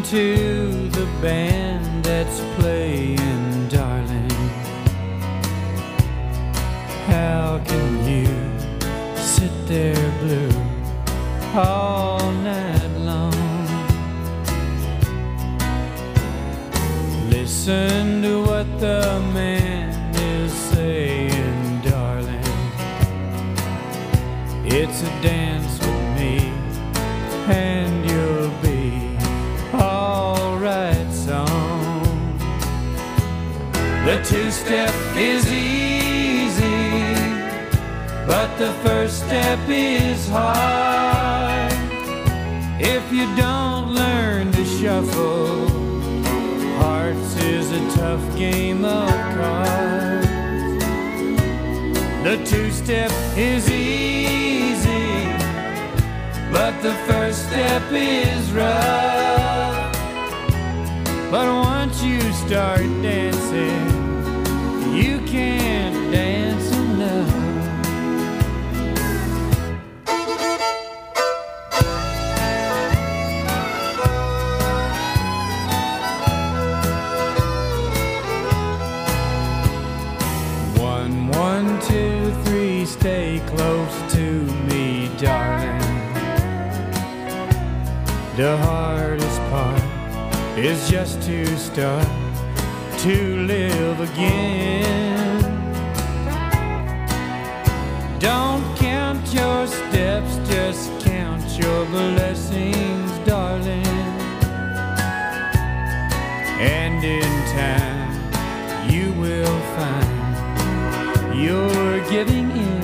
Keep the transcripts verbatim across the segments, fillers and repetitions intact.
to the band that's playing, darling. How can you sit there blue all night long? Listen to what the man is saying, darling. It's a dance with me and you'll be alright song. The two-step is easy, but the first step is hard. If you don't learn to shuffle, hearts is a tough game of cards. The two-step is easy, but the first step is rough. But once you start dancing, you can't dance enough. One, one, two, three, stay close to me, darling. The hardest part is just to start to live again. Don't count your steps, just count your blessings, darling. And in time you will find you're giving in.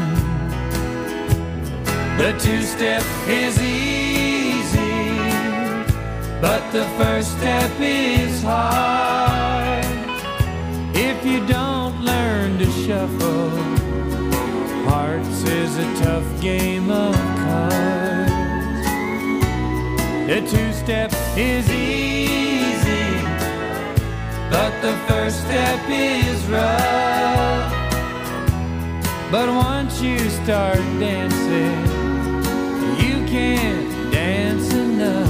The two-step is easy, but the first step is hard. If you don't learn to shuffle, hearts is a tough game of cards. The two-step is easy, but the first step is rough. But once you start dancing, you can't dance enough.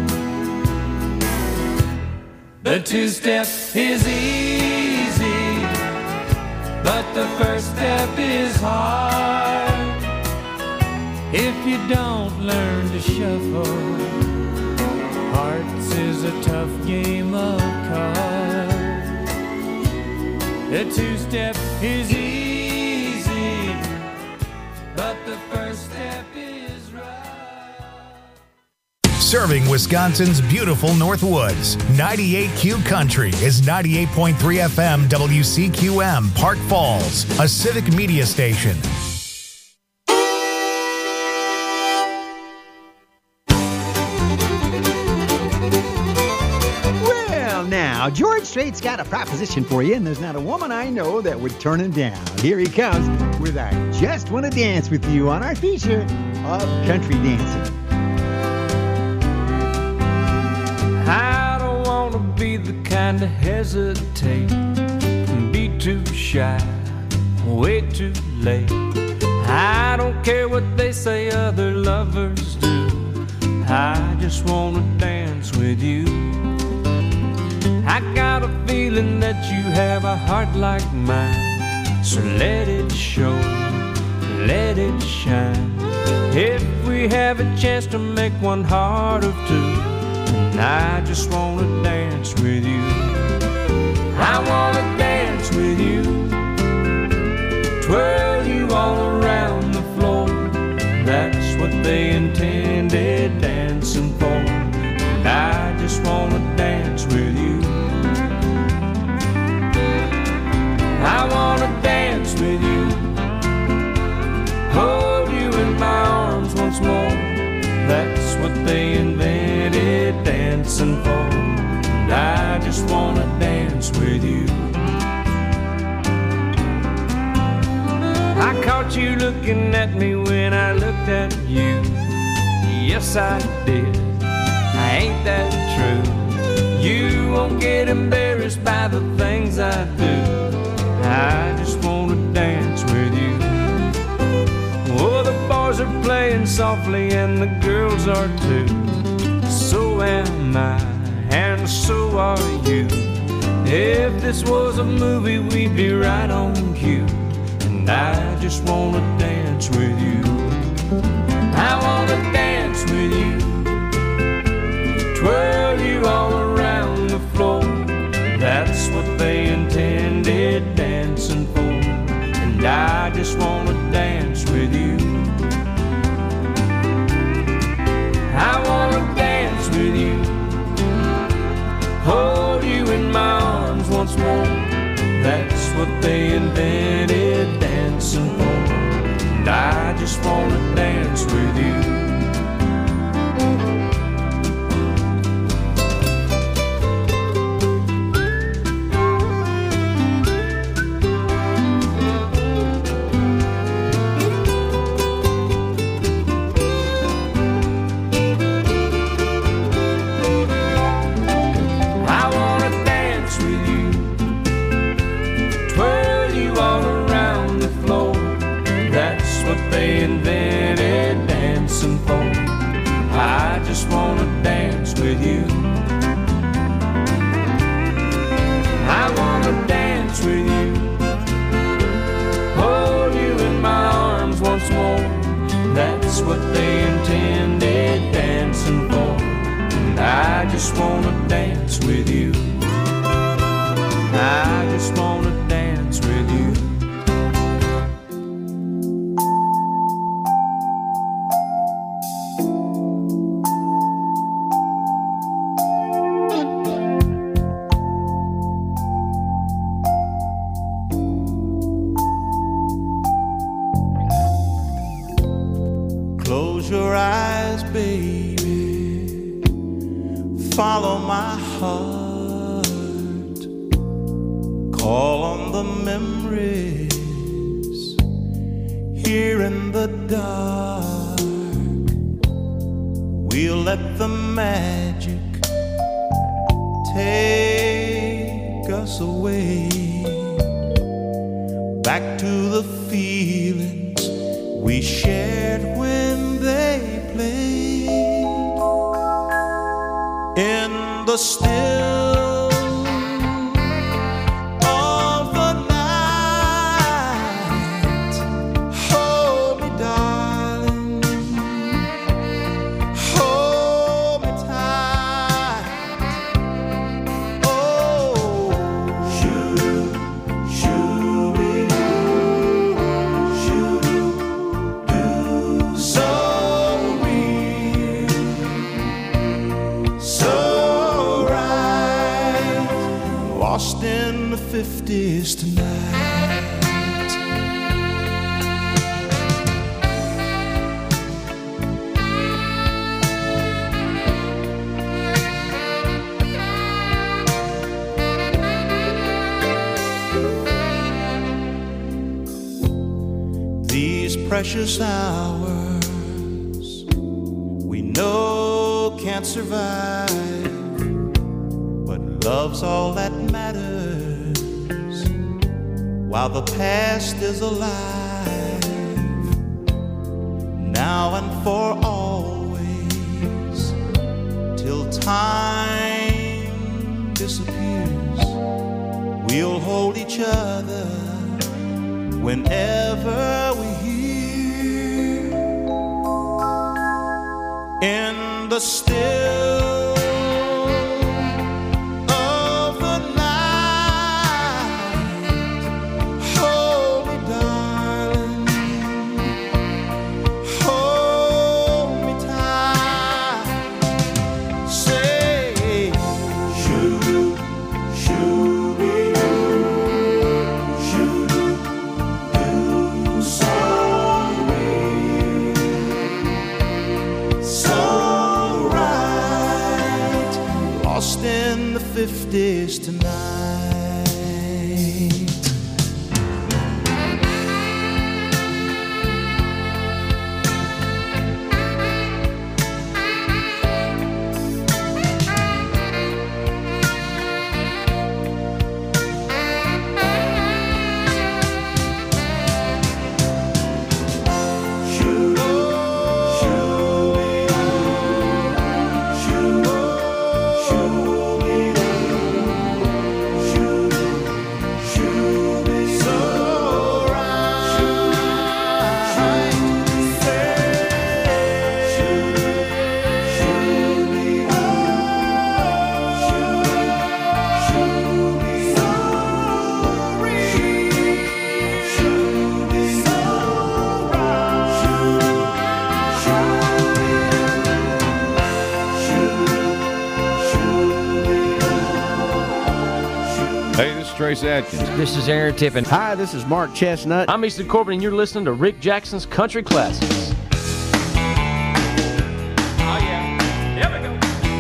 The two-step is easy, but the first step is hard. If you don't learn to shuffle, hearts is a tough game of cards. The two-step is easy, but the first step is rough. Serving Wisconsin's beautiful Northwoods, ninety-eight Q Country is ninety-eight point three F M W C Q M, Park Falls, a civic media station. Well, now, George Strait's got a proposition for you, and there's not a woman I know that would turn him down. Here he comes with I Just Want to Dance With You on our feature of country dancing. I don't want to be the kind to hesitate and be too shy, way too late. I don't care what they say other lovers do. I just want to dance with you. I got a feeling that you have a heart like mine, so let it show, let it shine. If we have a chance to make one heart of two, I just want to dance with you. I want to dance with you, twirl you all around the floor. That's what they intended dancing for. And I just want to dance with you. I want to dance with you, hold you in my arms once more. That's what they invented dancing for. And I just want to dance with you. I caught you looking at me when I looked at you. Yes, I did. Ain't that true? You won't get embarrassed by the things I do. I just want to dance with you. Oh, the boys are playing softly and the girls are too. So am I. so are you. If this was a movie, we'd be right on cue. And I just wanna dance with you. I wanna dance with you, twirl you all around the floor. That's what they intended dancing for. And I just wanna dance with you. I wanna dance with you, hold you in my arms once more. That's what they invented dancing for. And I just wanna dance with you. They invented dancing for. I just wanna dance with you. I wanna dance with you, hold you in my arms once more. That's what they intended dancing for. And I just wanna dance with you. I just wanna dance with you. Follow my heart, call on the memories here in the dark. We'll let the magic take us away, back to the feelings we shared when they played in the still of the night. Hold me, darling, hold me tight. Oh, shoot, shoot me, shoot, do so real, so lost in the fifties tonight. These precious hours we know can't survive, but love's all that matters while the past is alive, now and for always, till time disappears. We'll hold each other whenever we hear in the still so right. Trace Atkins. This is Aaron Tippin. Hi, this is Mark Chestnut. I'm Easton Corbin, and you're listening to Rick Jackson's Country Classics. Oh, yeah. Here we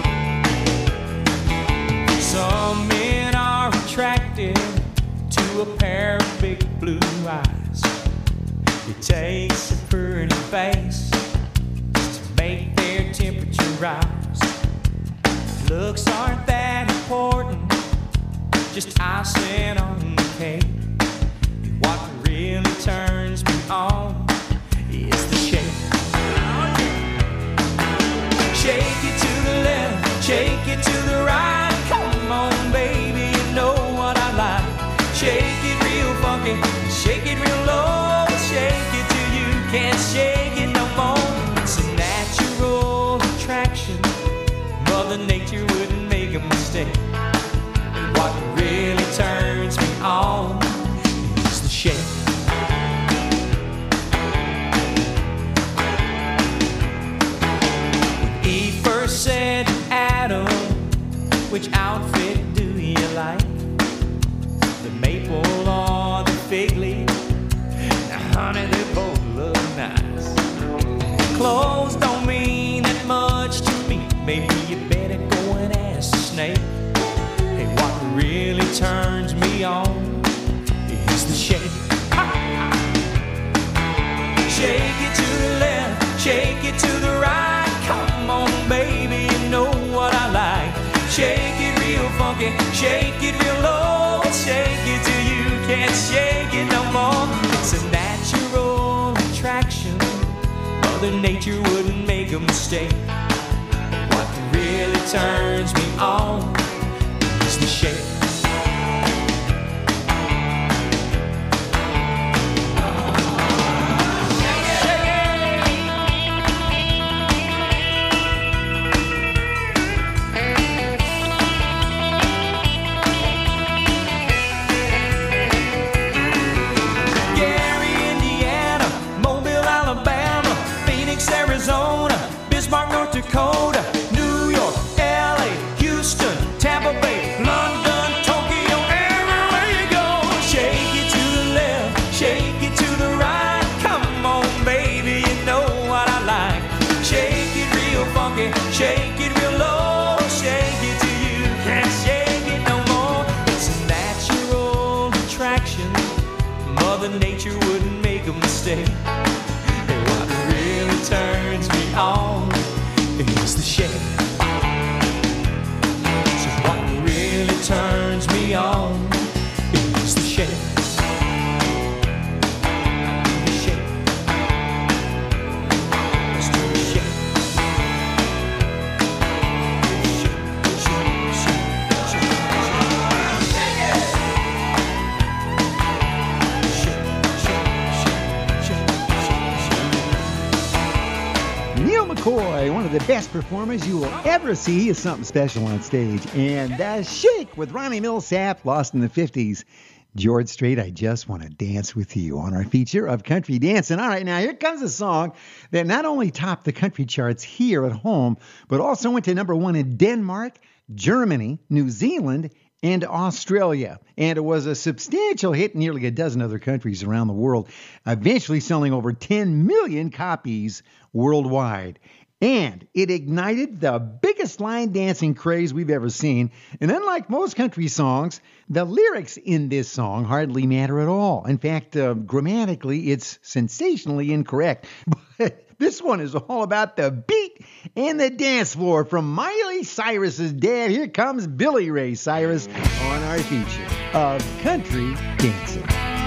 go. Some men are attracted to a pair of big blue eyes. It takes a pretty face to make their temperature rise. Looks aren't that important, just icing on the cake. What really turns me on is the shake. Shake it to the left, shake it to the right. Come on, baby, you know what I like. Shake it real funky, shake it real low. Shake it till you can't shake it no more. It's a natural attraction. Mother Nature wouldn't make a mistake. And what really turns me on is the shake. When Eve first said to Adam, which outfit do you like? The maple or the fig leaf? Now honey, they both look nice. Clothes don't mean that much to me. Maybe you better go and ask the snake. Hey, what really turns me on is the shake. Shake it to the left, shake it to the right. Come on, baby, you know what I like. Shake it real funky, shake it real low. Shake it till you can't shake it no more. It's a natural attraction. Mother Nature wouldn't make a mistake. What really turns me on is the shake. Arizona, Bismarck, North Dakota, New York, L A, Houston, Tampa Bay, London, Tokyo, everywhere you go. Shake it to the left, shake it to the right. Come on, baby, you know what I like. Shake it real funky, shake it real low. Shake it till you can't shake it no more. It's a natural attraction. Mother Nature wouldn't make a mistake. Turns me on is the shake. So what really turns me on is the shake. The shake. Let's do the shake. Shake, shake, shake, shake, shake it. Shake, shake, shake, shake, shake. Neil McCoy, one of the best performers you will ever see. He is something special on stage. And uh, Shake with Ronnie Millsap, lost in the fifties. George Strait, I Just Want to Dance With You on our feature of Country Dancing. All right, now here comes a song that not only topped the country charts here at home, but also went to number one in Denmark, Germany, New Zealand, and Australia. And it was a substantial hit in nearly a dozen other countries around the world, eventually selling over ten million copies worldwide. And it ignited the biggest line dancing craze we've ever seen. And unlike most country songs, the lyrics in this song hardly matter at all. In fact, uh, grammatically, it's sensationally incorrect. But this one is all about the beat and the dance floor. From Miley Cyrus's dad, here comes Billy Ray Cyrus on our feature of Country Dancing.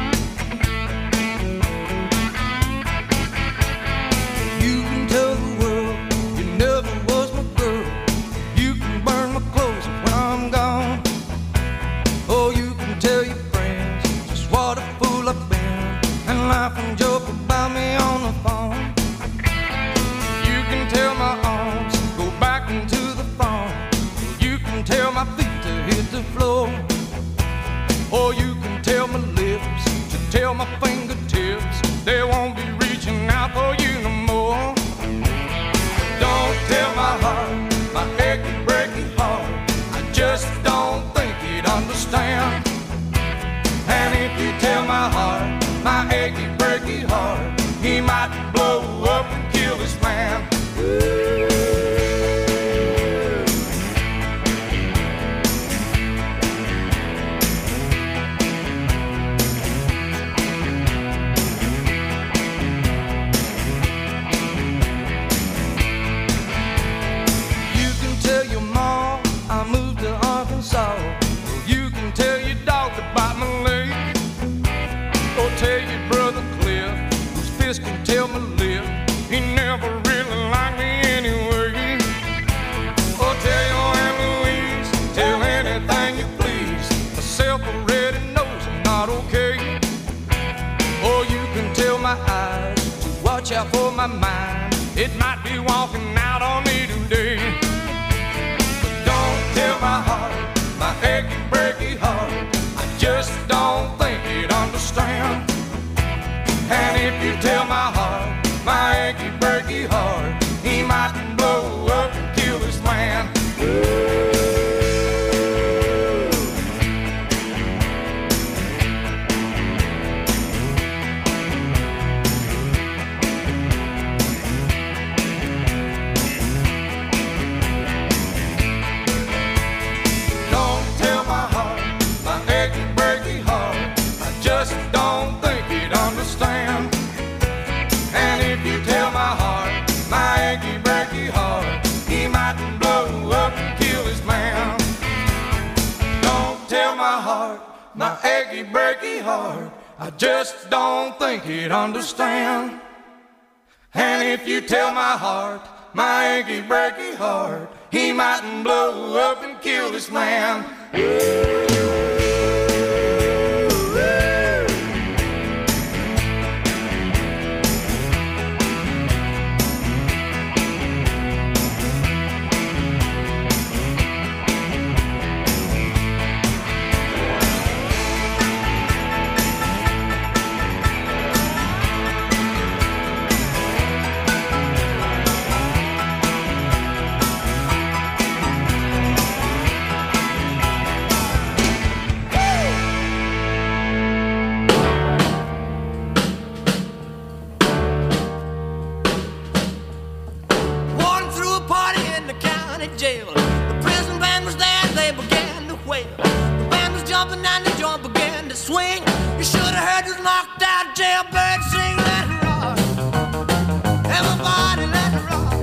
You can tell the world you never was my girl. You can burn my clothes when I'm gone. Oh, you can tell your friends just what a fool I've been and laugh and joke about me on the phone. You can tell my arms go back into the phone. You can tell my feet to hit the floor. Or you can tell my lips to tell my fingertips they won't be reaching out for you no more. Don't tell my heart, my achy, breaking heart, I just don't think he'd understand. just can tell my lip he never really liked me anyway. Oh, tell your Aunt Louise, tell anything you please. Myself already knows I'm not okay. Or you can tell my eyes to watch out for my mind. It might be walking out on me today. But don't tell my heart, my achy, breaky heart, I just don't think you'd understand. And if you tell my heart, my achy, breaky heart, he might blow up and kill this man. My achy, breaky heart, I just don't think he'd understand. And if you tell my heart, my achy, breaky heart, he mightn't blow up and kill this man. Swing, you should have heard this knocked out jailbird sing. Let it rock, everybody let it rock.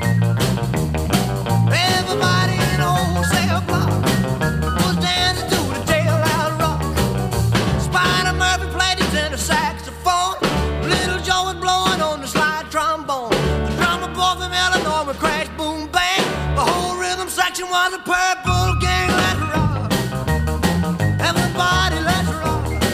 Everybody in the whole cell block was dancing to the jailhouse rock. Spider Murphy played his tenor saxophone. Little Joe was blowing on the slide trombone. The drummer boy from Illinois would crash, boom, bang. The whole rhythm section was a purple gang. Let it rock, everybody let it rock.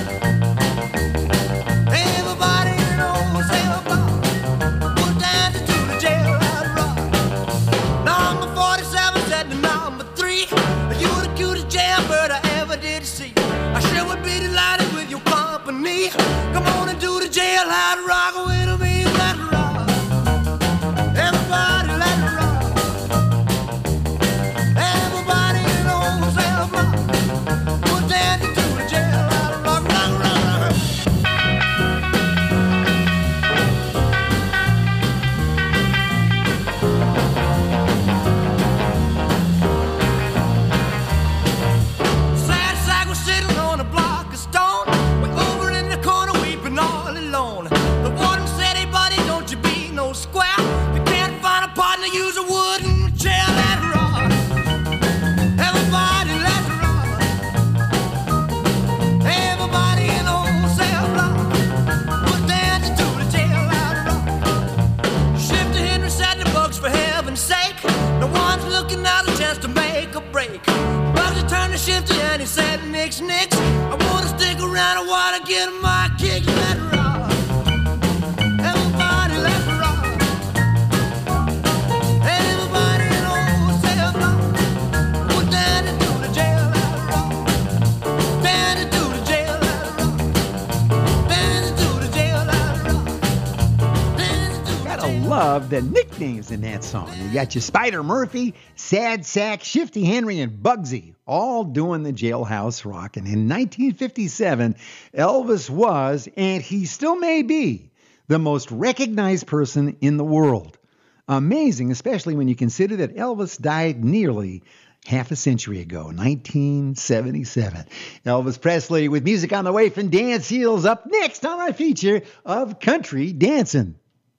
Come on and do the jailhouse rock with me, let it rock. Everybody let it rock. Everybody in the whole cell block was dancing to the jailhouse rock, rock, rock, rock. Sad sack was sitting on a block of stone. All alone. The warden said, hey buddy, don't you be no square. You can't find a partner, use a wooden chair. Let it rock, everybody let it rock. Everybody in the whole cell block was dancing to the jailhouse rock. Shifty Henry said the bugs for heaven's sake. No one's looking out a chance to make a break. Bugsy turned to Shifty and he said, nix, nix, I wanna stick around, I wanna get my kicks. Let it rock, everybody let it rock. Everybody in the whole cell block was dancing to the jailhouse rock. Dancing to the jailhouse rock. Dancing to the jailhouse rock. Dancing to the Gotta love the nicknames in that song. You got your Spider Murphy, Sad Sack, Shifty Henry, and Bugsy all doing the jailhouse rock. And in nineteen fifty-seven, Elvis was, and he still may be, the most recognized person in the world. Amazing, especially when you consider that Elvis died nearly half a century ago, nineteen seventy-seven. Elvis Presley with music on the way from Dance Heels up next on our feature of Country Dancing.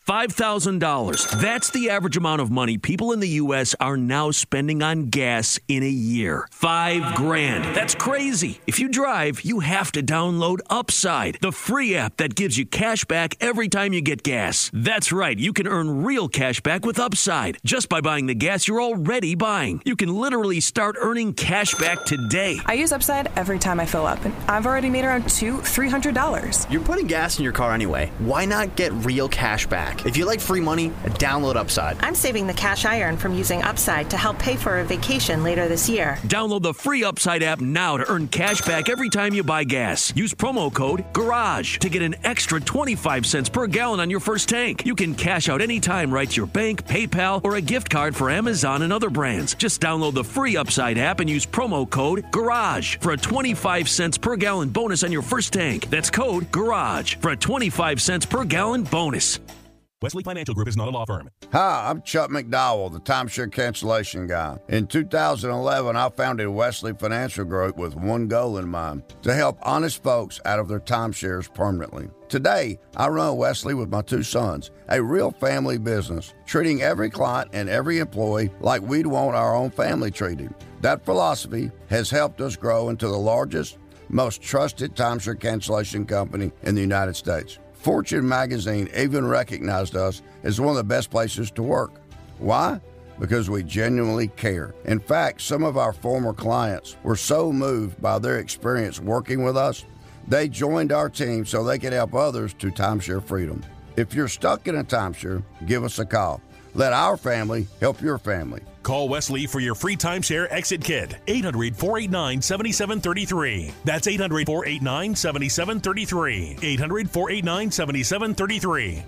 five thousand dollars. That's the average amount of money people in the U S are now spending on gas in a year. Five grand. That's crazy. If you drive, you have to download Upside, the free app that gives you cash back every time you get gas. That's right. You can earn real cash back with Upside just by buying the gas you're already buying. You can literally start earning cash back today. I use Upside every time I fill up, and I've already made around two, three hundred dollars. You're putting gas in your car anyway. Why not get real cash back? If you like free money, download Upside. I'm saving the cash I earn from using Upside to help pay for a vacation later this year. Download the free Upside app now to earn cash back every time you buy gas. Use promo code GARAGE to get an extra twenty-five cents per gallon on your first tank. You can cash out anytime right to your bank, PayPal, or a gift card for Amazon and other brands. Just download the free Upside app and use promo code GARAGE for a twenty-five cents per gallon bonus on your first tank. That's code GARAGE for a twenty-five cents per gallon bonus. Wesley Financial Group is not a law firm. Hi, I'm Chuck McDowell, the timeshare cancellation guy. In two thousand eleven, I founded Wesley Financial Group with one goal in mind, to help honest folks out of their timeshares permanently. Today, I run Wesley with my two sons, a real family business, treating every client and every employee like we'd want our own family treated. That philosophy has helped us grow into the largest, most trusted timeshare cancellation company in the United States. Fortune magazine even recognized us as one of the best places to work. Why? Because we genuinely care. In fact, some of our former clients were so moved by their experience working with us, they joined our team so they could help others to timeshare freedom. If you're stuck in a timeshare, give us a call. Let our family help your family. Call Wesley for your free timeshare exit kit. eight hundred, four eight nine, seven seven three three. That's eight hundred, four eight nine, seven seven three three. eight hundred, four eight nine, seven seven three three.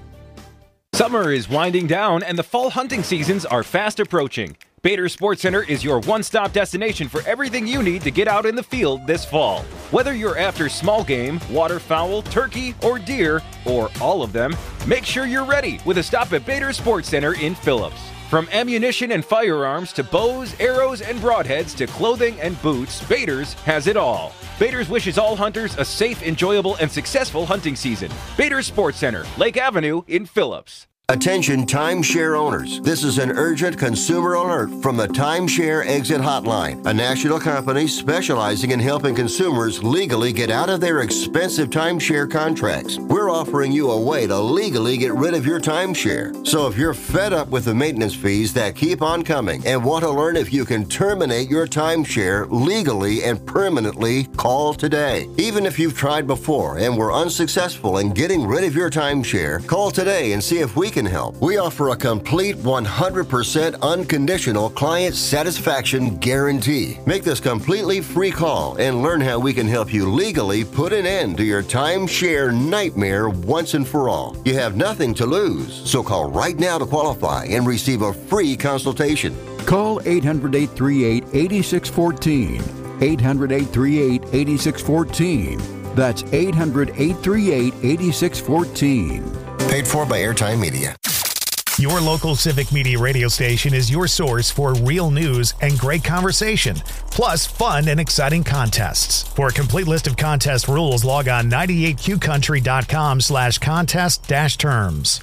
Summer is winding down and the fall hunting seasons are fast approaching. Bader Sports Center is your one-stop destination for everything you need to get out in the field this fall. Whether you're after small game, waterfowl, turkey, or deer, or all of them, make sure you're ready with a stop at Bader Sports Center in Phillips. From ammunition and firearms to bows, arrows, and broadheads to clothing and boots, Bader's has it all. Bader's wishes all hunters a safe, enjoyable, and successful hunting season. Bader Sports Center, Lake Avenue in Phillips. Attention timeshare owners. This is an urgent consumer alert from the Timeshare Exit Hotline, a national company specializing in helping consumers legally get out of their expensive timeshare contracts. We're offering you a way to legally get rid of your timeshare. So if you're fed up with the maintenance fees that keep on coming and want to learn if you can terminate your timeshare legally and permanently, call today. Even if you've tried before and were unsuccessful in getting rid of your timeshare, call today and see if we can help. We offer a complete one hundred percent unconditional client satisfaction guarantee. Make this completely free call and learn how we can help you legally put an end to your timeshare nightmare once and for all. You have nothing to lose, so call right now to qualify and receive a free consultation. Call eight hundred, eight three eight, eight six one four. eight hundred, eight three eight, eight six one four. That's eight hundred, eight three eight, eight six one four. Paid for by Airtime Media. Your local Civic Media radio station is your source for real news and great conversation, plus fun and exciting contests. For a complete list of contest rules, log on ninety-eight q country dot com slash contest dash terms.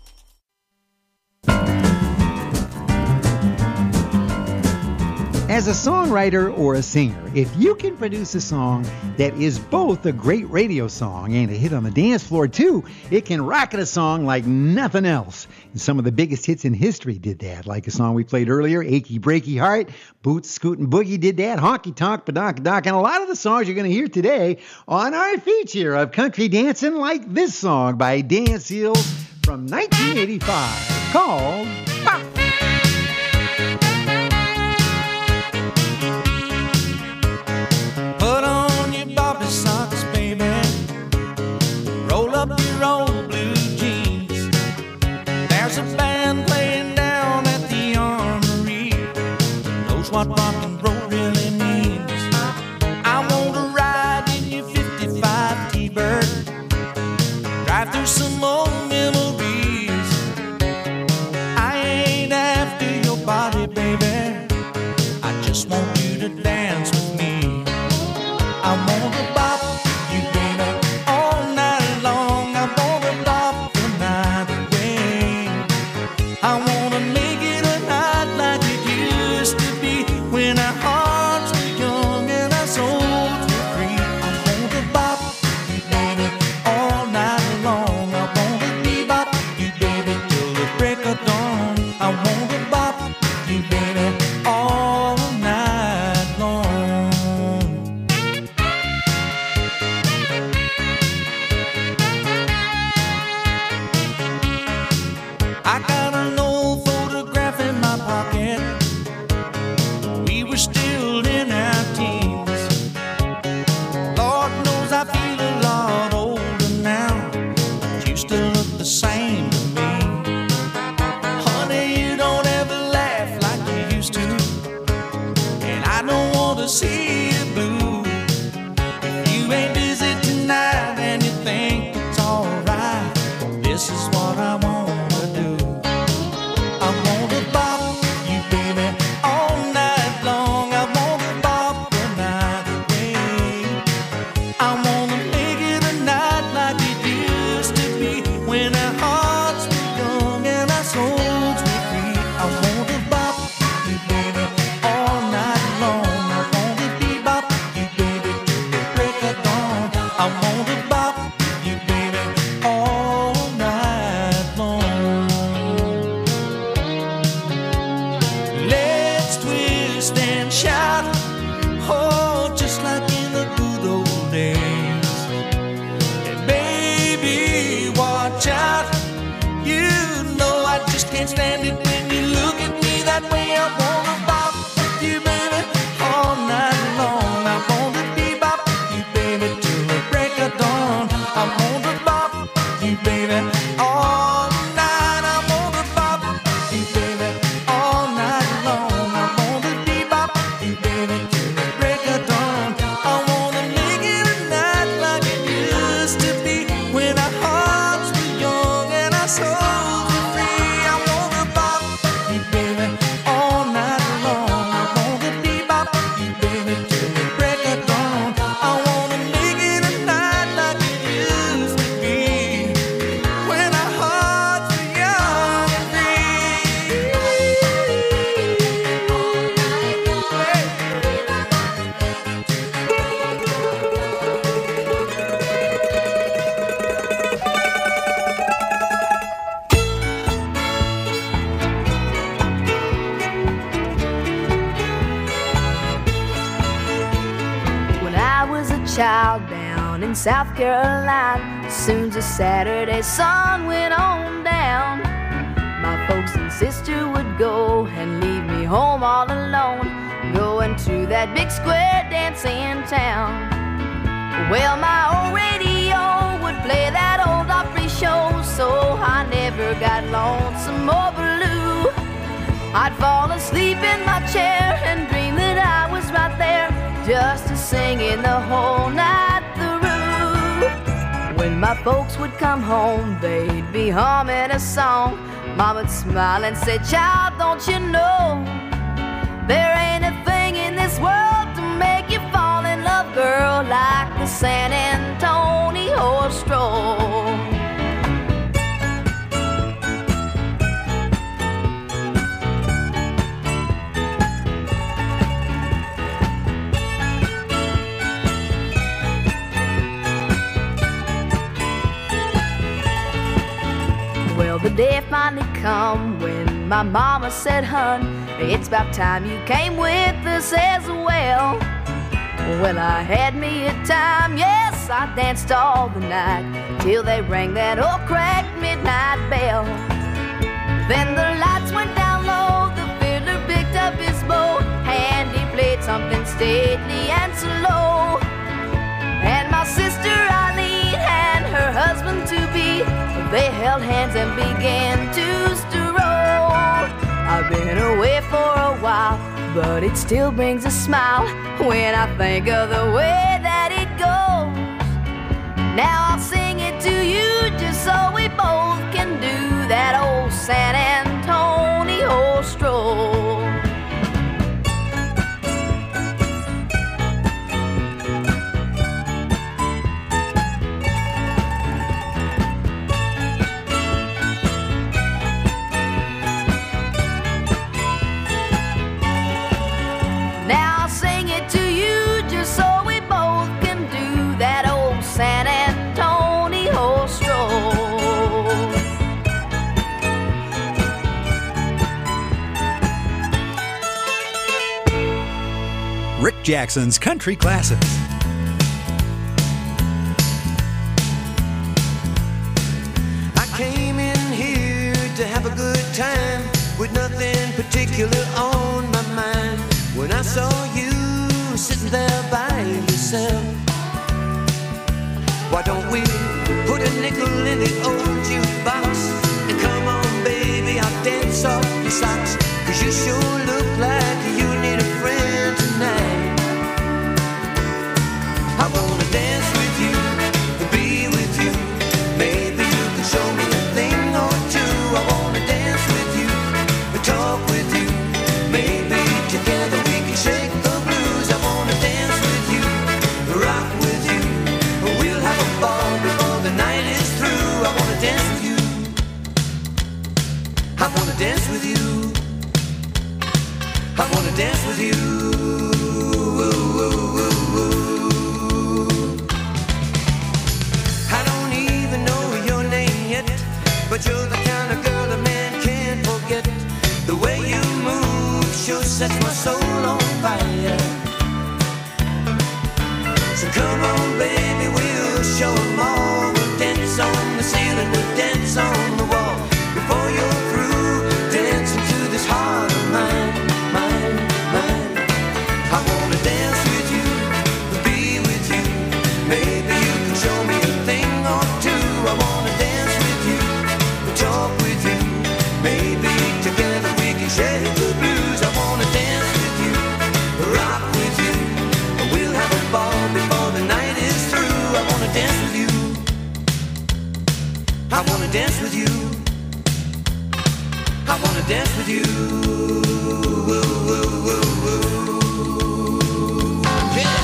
As a songwriter or a singer, if you can produce a song that is both a great radio song and a hit on the dance floor too, it can rocket a song like nothing else. And some of the biggest hits in history did that, like a song we played earlier, Achy Breaky Heart, Boots Scootin' Boogie did that, Honky Tonk Badonk Donk, and a lot of the songs you're going to hear today on our feature of country dancing, like this song by Dan Seals from nineteen eighty-five called Pop. Put on your Bobby socks, baby. Roll up your old blue jeans. There's a band playing down at the Armory. Knows what rock and roll really means. I want to ride in your fifty-five T-Bird. Drive through some old memories. I ain't after your body, baby. I just want you to dance with me. I wanna bop you, baby, all night long. I wanna bop the night away. can't stand it when you look at me that way. I wanna bop with you, baby, all night long. I wanna bebop with you, baby, till the break of dawn. I wanna bop with you, baby, all night. I wanna bop with you, baby, all night long. I wanna bebop with you, baby, till the break of dawn. I wanna make it a night like it used to be when our hearts were young and our souls were free. I wanna bop with you, baby, all night long. I wanna bebop with you, baby, till the break of dawn. I wanna make it a night like it used to be when our hearts were young and When I was a child down in South Carolina, soon as Saturday sun went on down, my folks and sister would go and leave me home all alone, going to that big square dance in town. Well, my old radio would play that old Opry show, so I never got lonesome or blue. I'd fall asleep in my chair and dream that I was right there, just a singing the whole night through. When my folks would come home, they'd be humming a song. Mama'd smile and say, "Child, don't you know there ain't a thing in this world to make you fall in love, girl, like the San Antonio stroll." Well, the day finally come when my mama said, "Hun, it's about time you came with us as well." Well, I had me a time, yes, I danced all the night till they rang that old cracked midnight bell. Then the lights went down low, the fiddler picked up his bow, and he played something stately and slow. And my sister Eileen and her husband to be, they held hands and began to stroll. I've been away for a while, but it still brings a smile when I think of the way that it goes. Now I'll sing it to you just so we both can do that old San Antonio stroll. Now I'll sing it to you just so we both can do that old San Antonio stroll. Rick Jackson's Country Classics. I came in here to have a good time with nothing particular on my mind. When I saw you sitting there by yourself, why don't we put a nickel in the old jukebox and come on, baby, I'll dance off your socks, 'cause you sure look like you need a friend tonight. I wanna dance with you, be with you, maybe you can show me a thing or two. I wanna dance with you, talk with you, maybe together we can shake the blues. I wanna dance with you, rock with you, we'll have a ball before the night is through. I wanna dance with you, I wanna dance with you, I wanna dance with you. Ooh, ooh, ooh, ooh. I don't even know your name yet, but you're the kind of girl a man can't forget. The way you move sure sets my soul on fire. So come on, baby, we'll show 'em all. We'll dance on the ceiling, we'll dance on the wall. Before you're through, I wanna dance with you. I wanna dance with you. Woo, woo, woo, woo. Yeah.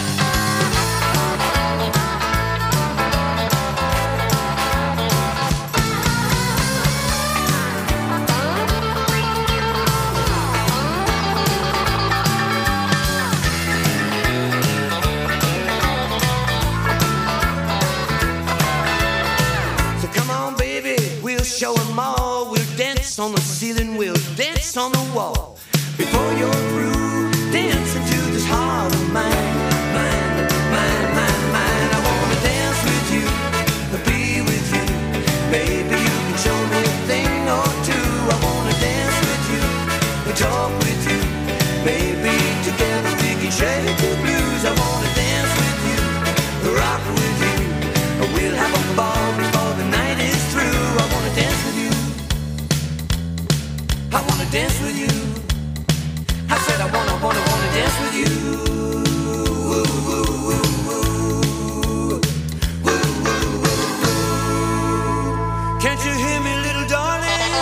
So come on, baby, we'll show 'em all. We'll dance on the ceiling, we'll dance on the wall. Before you're through, dance into this heart of mine, mine, mine, mine, mine. I wanna dance with you, be with you. Baby, you can show me a thing or two. I wanna dance with you, talk with you. Baby, together we can shake the blues. I wanna dance with you, rock with you. We'll have a ball before the night is through. I wanna dance with you. I wanna dance with you. I said I wanna, wanna, wanna dance with you. Woo, woo, woo, woo. Woo, woo, woo, woo. Can't you hear me, little darling?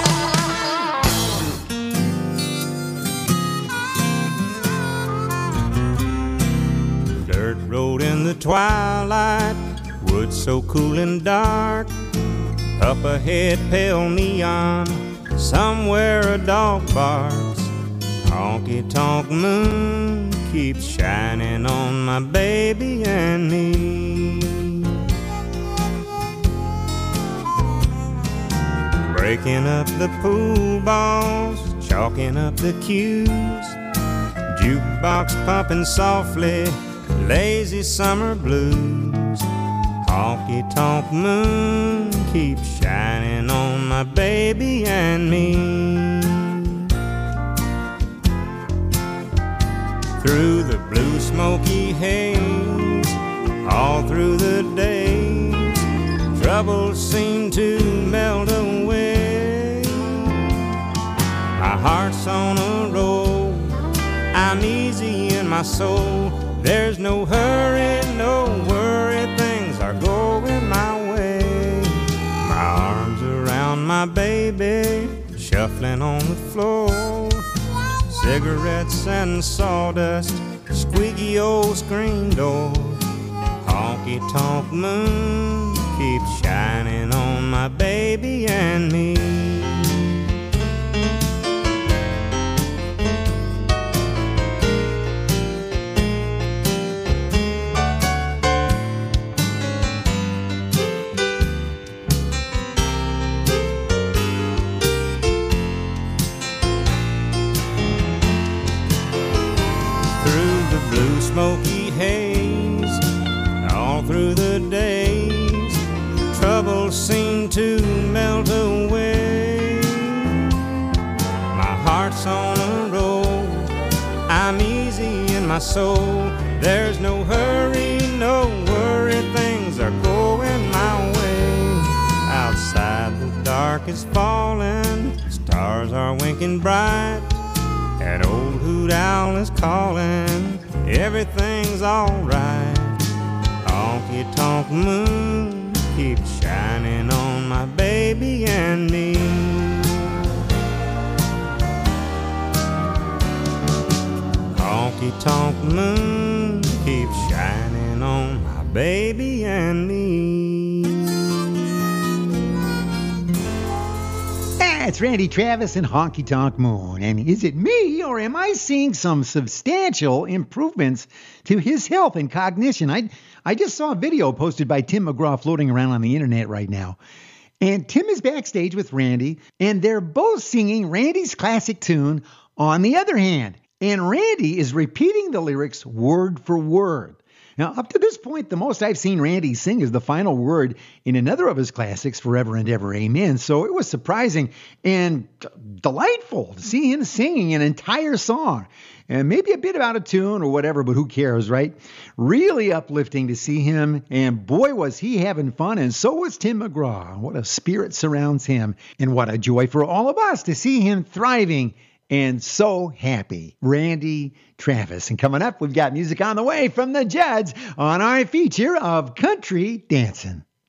Dirt road in the twilight, woods so cool and dark. Up ahead, pale neon, somewhere a dog barks. Honky-tonk moon keeps shining on my baby and me. Breaking up the pool balls, chalking up the cues. Jukebox pumping softly, lazy summer blues. Honky-tonk moon keeps shining on my baby and me. Through the blue smoky haze, all through the days, troubles seem to melt away. My heart's on a roll, I'm easy in my soul. There's no hurry, no worry, things are going my way. My arms around my baby, shuffling on the floor. Cigarettes and sawdust, squeaky old screen door. Honky-tonk moon keeps shining on my baby and me. Smoky haze, all through the days, troubles seem to melt away. My heart's on a roll, I'm easy in my soul. There's no hurry, no worry, things are going my way. Outside the dark is falling, stars are winking bright. An old hoot owl is calling, everything's alright. Honky-tonk moon keeps shining on my baby and me. Honky-tonk moon keeps shining on my baby and me. That's Randy Travis and Honky Tonk Moon. And is it me, or am I seeing some substantial improvements to his health and cognition? I I just saw a video posted by Tim McGraw floating around on the internet right now. And Tim is backstage with Randy, and they're both singing Randy's classic tune, On the Other Hand. And Randy is repeating the lyrics word for word. Now, up to this point, the most I've seen Randy sing is the final word in another of his classics, Forever and Ever, Amen. So it was surprising and delightful to see him singing an entire song. And maybe a bit out of tune or whatever, but who cares, right? Really uplifting to see him. And boy, was he having fun. And so was Tim McGraw. What a spirit surrounds him. And what a joy for all of us to see him thriving and so happy. Randy Travis. And coming up, we've got music on the way from the Judds on our feature of Country Dancing.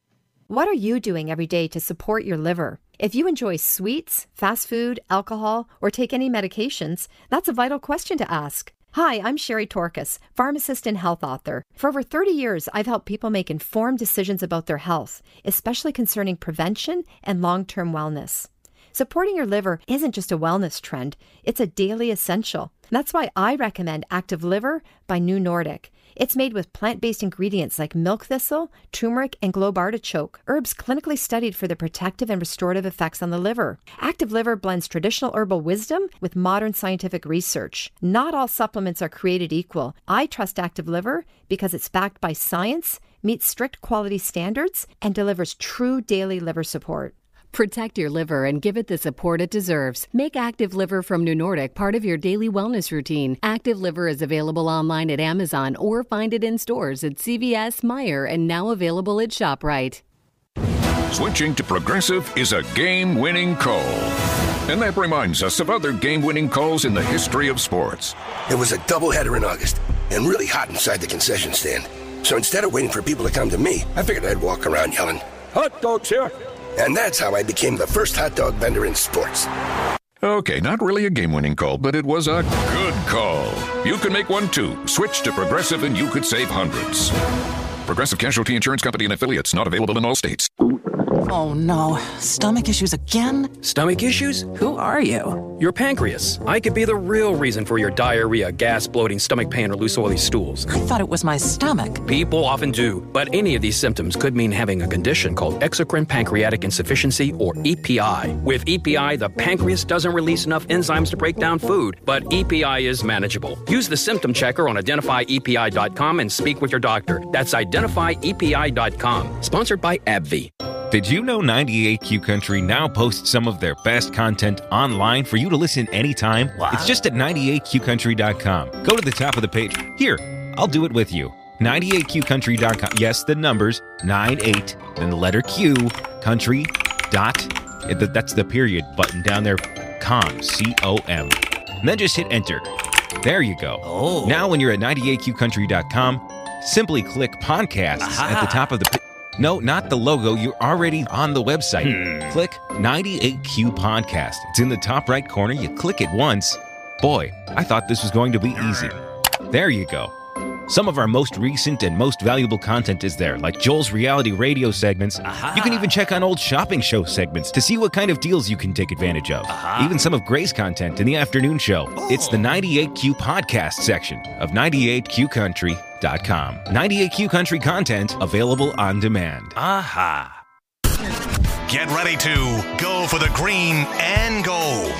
What are you doing every day to support your liver? If you enjoy sweets, fast food, alcohol, or take any medications, that's a vital question to ask. Hi, I'm Sherry Torkas, pharmacist and health author. For over thirty years, I've helped people make informed decisions about their health, especially concerning prevention and long-term wellness. Supporting your liver isn't just a wellness trend, it's a daily essential. That's why I recommend Active Liver by New Nordic. It's made with plant-based ingredients like milk thistle, turmeric, and globe artichoke, herbs clinically studied for their protective and restorative effects on the liver. Active Liver blends traditional herbal wisdom with modern scientific research. Not all supplements are created equal. I trust Active Liver because it's backed by science, meets strict quality standards, and delivers true daily liver support. Protect your liver and give it the support it deserves. Make Active Liver from New Nordic part of your daily wellness routine. Active Liver is available online at Amazon or find it in stores at C V S, Meijer, and now available at ShopRite. Switching to Progressive is a game-winning call. And that reminds us of other game-winning calls in the history of sports. It was a doubleheader in August and really hot inside the concession stand. So instead of waiting for people to come to me, I figured I'd walk around yelling, "Hot dogs here!" And that's how I became the first hot dog vendor in sports. Okay, not really a game-winning call, but it was a good call. You can make one too. Switch to Progressive and you could save hundreds. Progressive Casualty Insurance Company and affiliates, not available in all states. Oh no, stomach issues again? Stomach issues? Who are you? Your pancreas. I could be the real reason for your diarrhea, gas, bloating, stomach pain, or loose oily stools. I thought it was my stomach. People often do, but any of these symptoms could mean having a condition called exocrine pancreatic insufficiency, or E P I. With E P I, the pancreas doesn't release enough enzymes to break down food, but E P I is manageable. Use the symptom checker on identify E P I dot com and speak with your doctor. That's identify E P I dot com. Sponsored by AbbVie. Did you know ninety-eight Q Country now posts some of their best content online for you to listen anytime? Wow. It's just at ninety-eight Q country dot com. Go to the top of the page. Here, I'll do it with you. ninety-eight Q country dot com. Yes, the numbers, ninety-eight, then the letter Q, country, dot, that's the period button down there, com, C O M. And then just hit enter. There you go. Oh. Now when you're at ninety-eight Q country dot com, simply click podcasts Aha. at the top of the page. No, not the logo. You're already on the website. Hmm. Click ninety-eight Q Podcast. It's in the top right corner. You click it once. Boy, I thought this was going to be easy. There you go. Some of our most recent and most valuable content is there, like Joel's reality radio segments. Aha. You can even check on old shopping show segments to see what kind of deals you can take advantage of. Aha. Even some of Gray's content in the afternoon show. Oh. It's the ninety-eight Q Podcast section of ninety-eight Q country dot com. ninety-eight Q Country content available on demand. Aha. Get ready to go for the green and gold.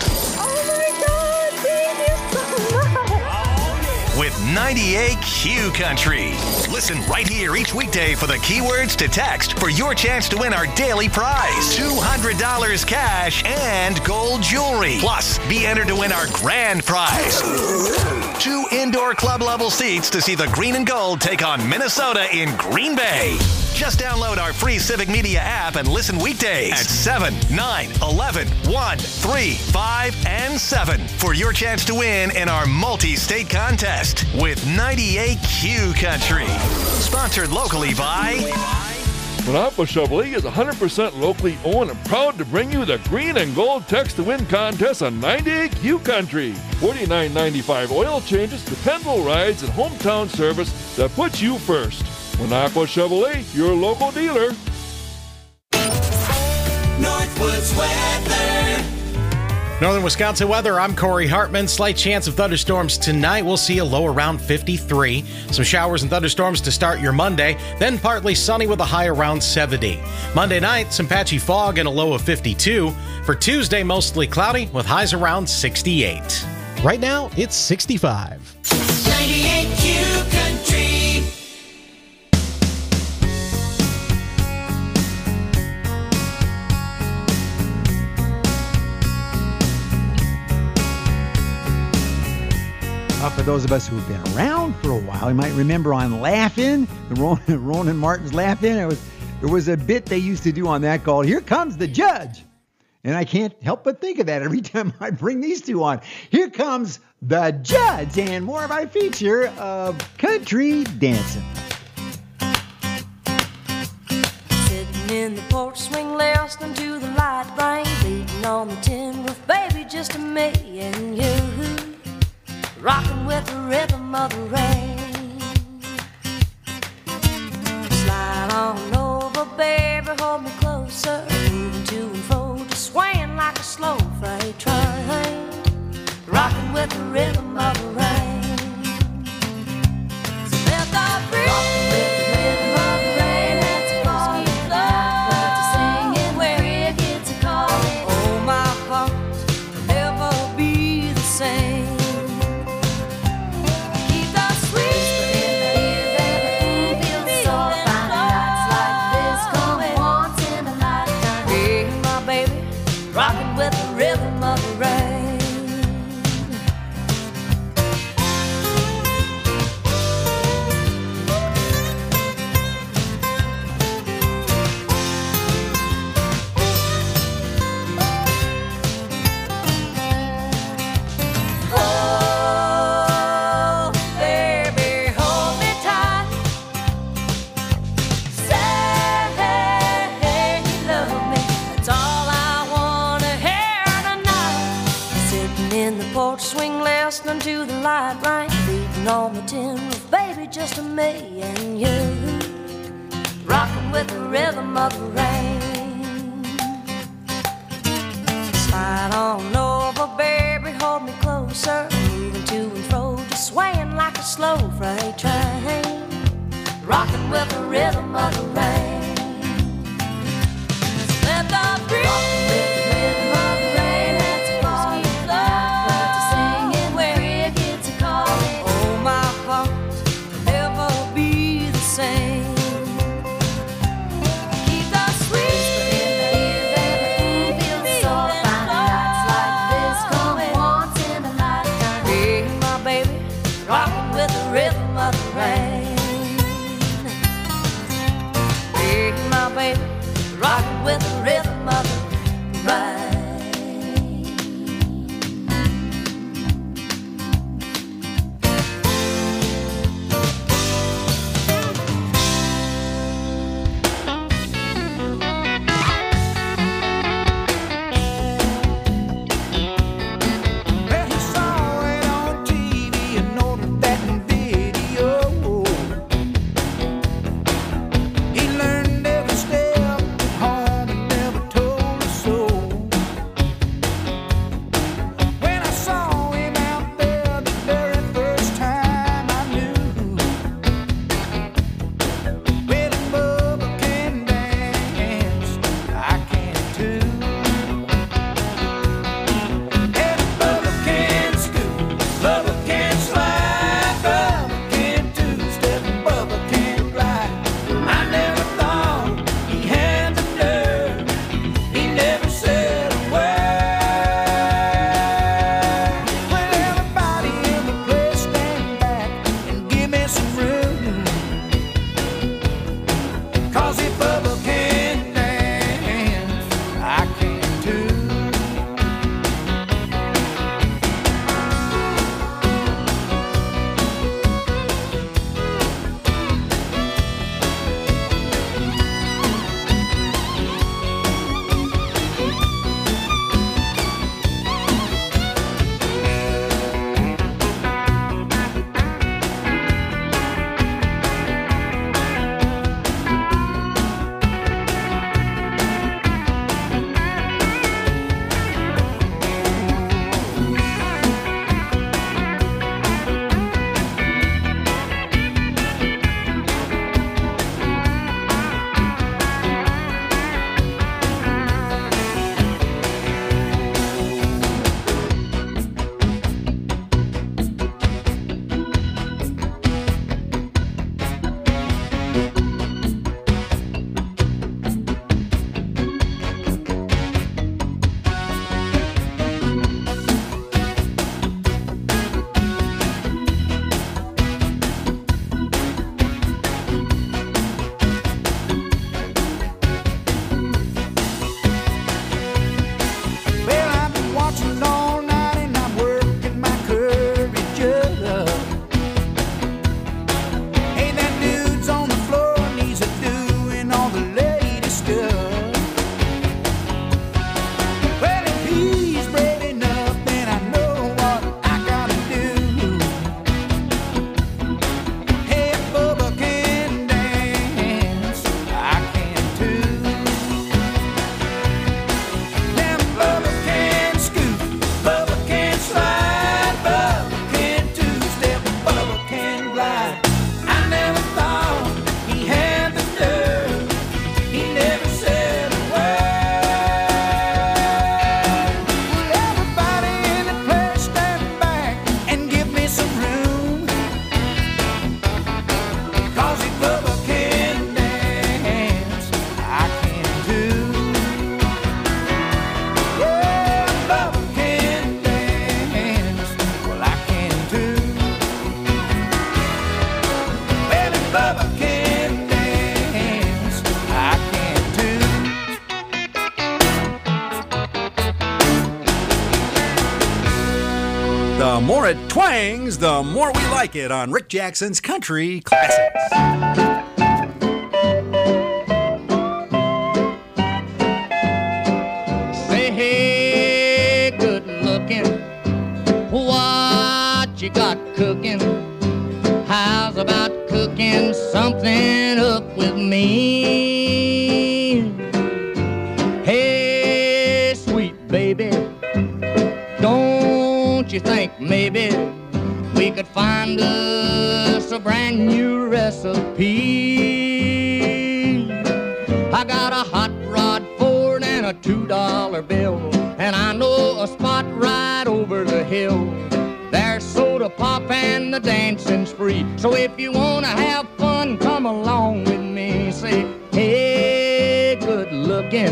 With ninety-eight Q Country. Listen right here each weekday for the keywords to text for your chance to win our daily prize. two hundred dollars cash and gold jewelry. Plus, be entered to win our grand prize. Two indoor club level seats to see the green and gold take on Minnesota in Green Bay. Just download our free Civic Media app and listen weekdays at seven, nine, eleven, one, three, five, and seven for your chance to win in our multi-state contest with ninety-eight Q Country. Sponsored locally by... Monaco Chevrolet is one hundred percent locally owned and proud to bring you the Green and Gold Text to Win contest on ninety-eight Q Country. forty-nine ninety-five oil changes, dependable rides, and hometown service that puts you first. Monaco Chevrolet, your local dealer. Northwoods weather. Northern Wisconsin weather, I'm Corey Hartman. Slight chance of thunderstorms tonight. We'll see a low around fifty-three. Some showers and thunderstorms to start your Monday, then partly sunny with a high around seventy. Monday night, some patchy fog and a low of fifty-two. For Tuesday, mostly cloudy with highs around sixty-eight. Right now, it's sixty-five. ninety-eight Q Country. Uh, for those of us who've been around for a while, you might remember on Laugh-In, the Ronan, Ronan Martin's Laugh-In, it was, there was a bit they used to do on that called Here Comes the Judge. And I can't help but think of that every time I bring these two on. Here comes the Judge and more of our feature of country dancing. Sitting Sitting in the porch swing, listening to the light rain beating on the tin roof, baby, just me and you, rocking with the rhythm of the rain. Slide on over, baby, hold me closer, moving to and fro, just swaying like a slow freight train, rocking with the rhythm of the rain. So let the breeze rocking with the rhythm of the rain. Let's fall in love to singing where it gets a calling. Oh, my heart will never be the same. Keep the sweet whisper in the ear, baby, feels so fine. Nights like this come once in a lifetime. Hey, my baby, rocking with the rhythm of the rain. Oh, baby, hold me tight. Say you love me. That's all I wanna hear tonight. Sitting in the porch swing, listening to the light rain beating on the tin roof, baby, just me and you, rocking with the rhythm of the rain. Slide on over, baby, hold me closer, moving to and fro, just swaying like a slow freight train, rocking with the rhythm of the rain. Let the breeze rocking with the rhythm of the rain. Let's fall in love to singing where it gets a calling. Oh, my heart will never be the same. Keep the sweet whisper in the ear, baby, feels so fine. Nights like this come once in a lifetime. Hey, my baby, rocking with the rhythm of the rain. Hey, my baby, rocking with the rhythm of the rain. Well, he saw it on T V and ordered that video. He learned every step at home and The more it twangs, the more we like it on Rick Jackson's Country Classics. Say, hey, good looking, what you got cooking? How's about cooking something up with me? Hey, sweet baby, don't you think maybe we could find us a brand new recipe? I got a hot rod Ford and a two dollar bill, and I know a spot right over the hill. There's soda pop and the dancing's free. So if you wanna have fun, come along with me. Say, hey, good looking,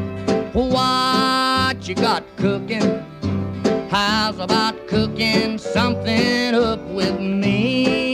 what you got cooking? How's about cooking something up with me?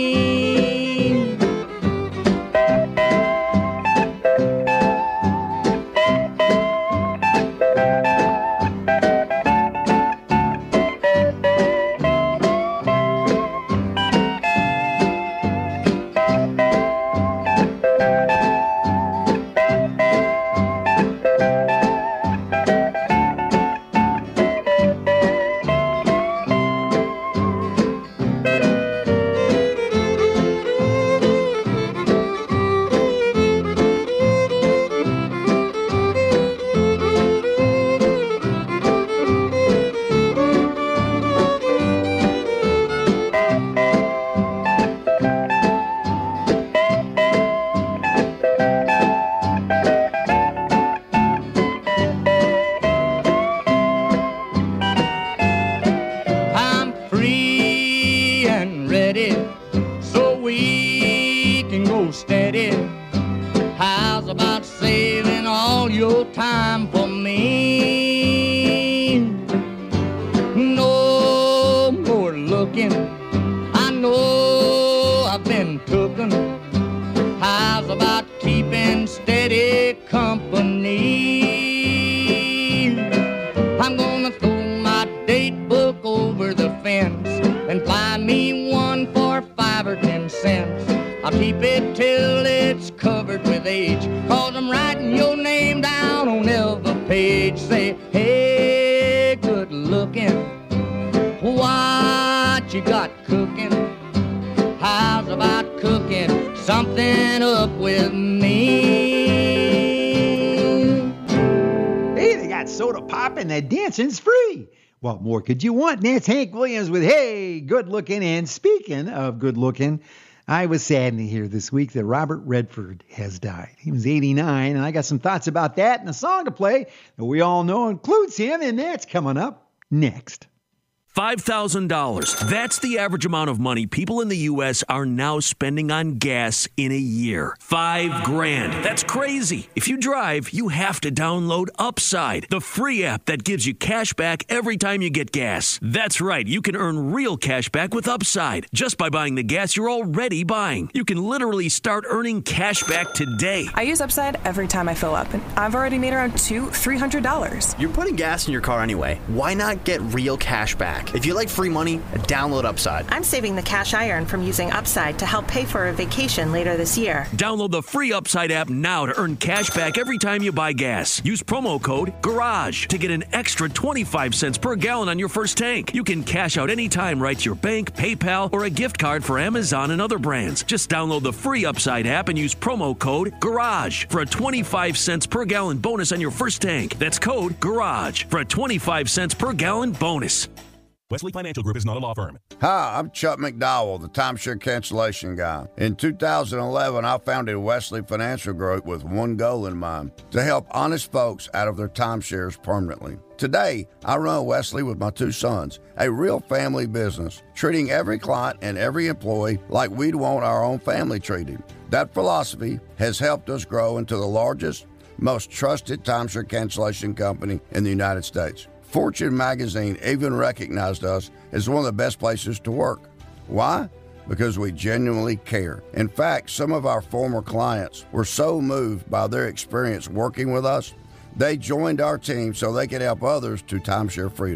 Dancing's free. What more could you want? That's Hank Williams with Hey, Good Looking. And speaking of good looking, I was saddened to hear this week that Robert Redford has died. He was eighty-nine, and I got some thoughts about that and a song to play that we all know includes him, and that's coming up next. five thousand dollars. That's the average amount of money people in the U S are now spending on gas in a year. Five grand. That's crazy. If you drive, you have to download Upside, the free app that gives you cash back every time you get gas. That's right. You can earn real cash back with Upside just by buying the gas you're already buying. You can literally start earning cash back today. I use Upside every time I fill up, and I've already made around two, three hundred dollars. You're putting gas in your car anyway. Why not get real cash back? If you like free money, download Upside. I'm saving the cash I earn from using Upside to help pay for a vacation later this year. Download the free Upside app now to earn cash back every time you buy gas. Use promo code GARAGE to get an extra twenty-five cents per gallon on your first tank. You can cash out anytime right to your bank, PayPal, or a gift card for Amazon and other brands. Just download the free Upside app and use promo code GARAGE for a twenty-five cents per gallon bonus on your first tank. That's code GARAGE for a twenty-five cents per gallon bonus. Wesley Financial Group is not a law firm. Hi, I'm Chuck McDowell, the timeshare cancellation guy. In two thousand eleven, I founded Wesley Financial Group with one goal in mind, to help honest folks out of their timeshares permanently. Today, I run Wesley with my two sons, a real family business, treating every client and every employee like we'd want our own family treated. That philosophy has helped us grow into the largest, most trusted timeshare cancellation company in the United States. Fortune magazine even recognized us as one of the best places to work. Why? Because we genuinely care. In fact, some of our former clients were so moved by their experience working with us, they joined our team so they could help others to timeshare freedom.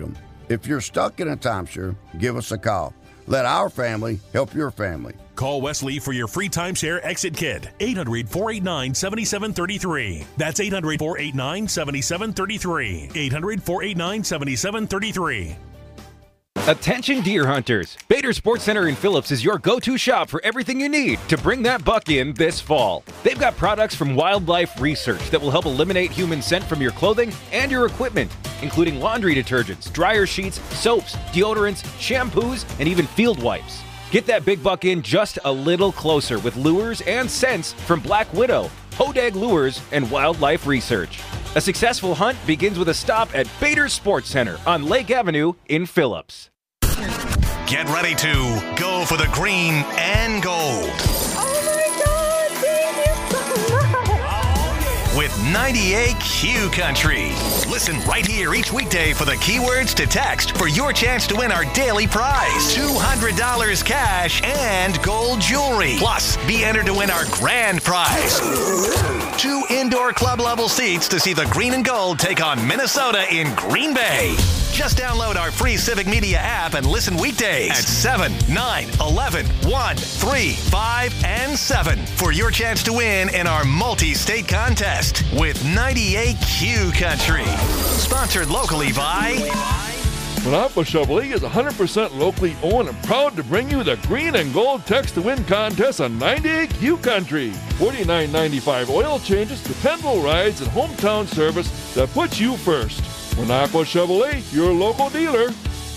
If you're stuck in a timeshare, give us a call. Let our family help your family. Call Wesley for your free timeshare exit kit. eight hundred, four eight nine, seven seven three three. That's eight hundred, four eight nine, seven seven three three. eight hundred, four eight nine, seven seven three three. Attention deer hunters! Bader Sports Center in Phillips is your go-to shop for everything you need to bring that buck in this fall. They've got products from Wildlife Research that will help eliminate human scent from your clothing and your equipment, including laundry detergents, dryer sheets, soaps, deodorants, shampoos, and even field wipes. Get that big buck in just a little closer with lures and scents from Black Widow, Hodag Lures, and Wildlife Research. A successful hunt begins with a stop at Bader Sports Center on Lake Avenue in Phillips. Get ready to go for the green and gold. Oh my God, thank you so much. With ninety-eight Q Country. Listen right here each weekday for the keywords to text for your chance to win our daily prize. two hundred dollars cash and gold jewelry. Plus, be entered to win our grand prize. Two indoor club level seats to see the green and gold take on Minnesota in Green Bay. Just download our free Civic Media app and listen weekdays at seven, nine, eleven, one, three, five, and seven for your chance to win in our multi-state contest with ninety-eight Q Country. Sponsored locally by... Monaco Chevrolet is one hundred percent locally owned and proud to bring you the green and gold text to win contest on ninety-eight Q Country. forty-nine ninety-five oil changes, dependable rides, and hometown service that puts you first. Monaco Chevrolet, your local dealer.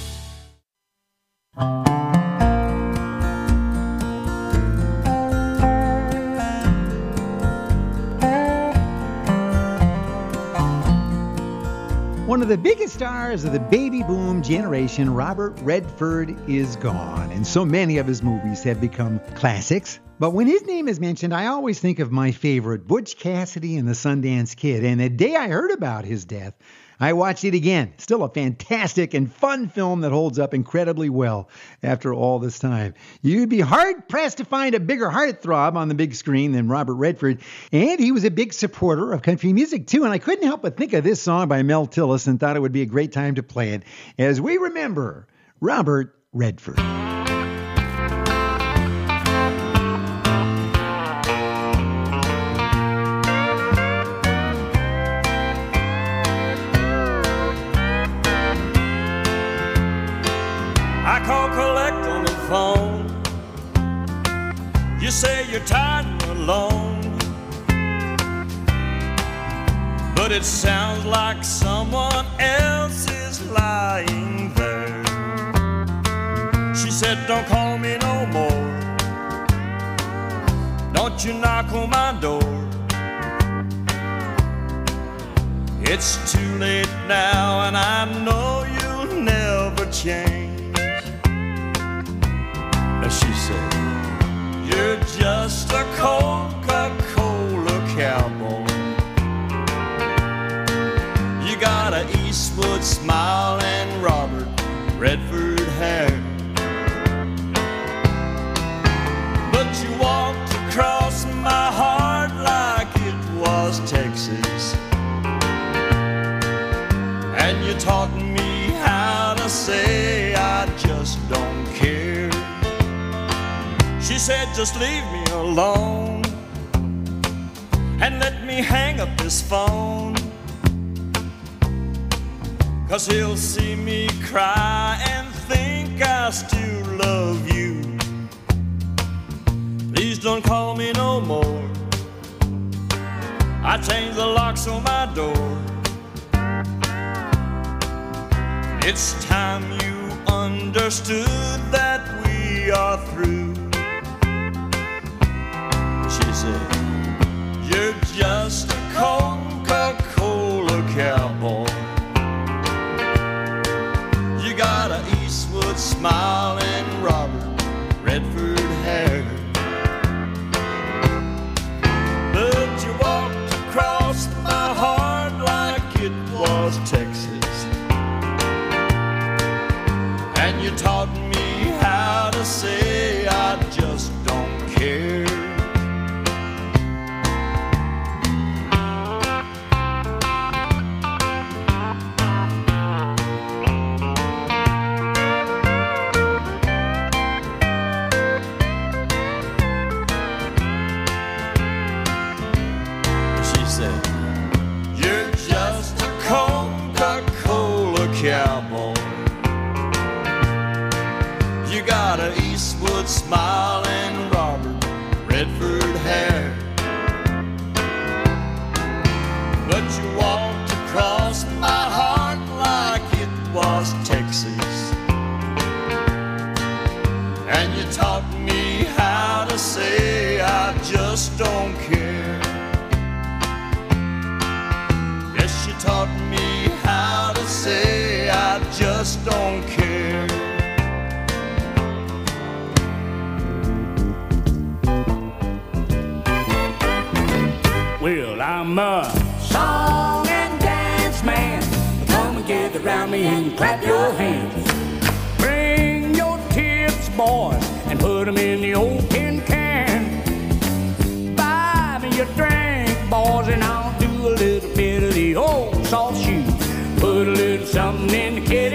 One of the biggest stars of the baby boom generation, Robert Redford, is gone, and so many of his movies have become classics. But when his name is mentioned, I always think of my favorite, Butch Cassidy and the Sundance Kid. And the day I heard about his death, I watched it again. Still a fantastic and fun film that holds up incredibly well after all this time. You'd be hard-pressed to find a bigger heartthrob on the big screen than Robert Redford. And he was a big supporter of country music, too. And I couldn't help but think of this song by Mel Tillis and thought it would be a great time to play it as we remember Robert Redford. I call collect on the phone. You say you're tired and alone, but it sounds like someone else is lying there. She said, don't call me no more. Don't you knock on my door. It's too late now and I know you'll never change. She said, you're just a Coca-Cola cowboy. You got an Eastwood smile and Robert Redford hair, but you walked across my heart like it was Texas, and you taught me how to say I just don't care. She said, just leave me alone and let me hang up this phone, 'cause he'll see me cry and think I still love you. Please don't call me no more. I changed the locks on my door. It's time you understood that we are through. She said, you're just a Coca-Cola cowboy. You got an Eastwood smile and Robert Redford hair, but you walked across my heart like it was Texas, and you taught me how to say I just don't care. Eastwood smile and Robert Redford hair. But you walked across my heart like it was Texas, and you taught me how to say I just don't care. Yes, you taught me how to say I just don't care. Well, I'm a song and dance man. Come and gather around me and clap your hands. Bring your tips, boys, and put them in the old tin can. Buy me a drink, boys, and I'll do a little bit of the old soft shoe. Put a little something in the kitchen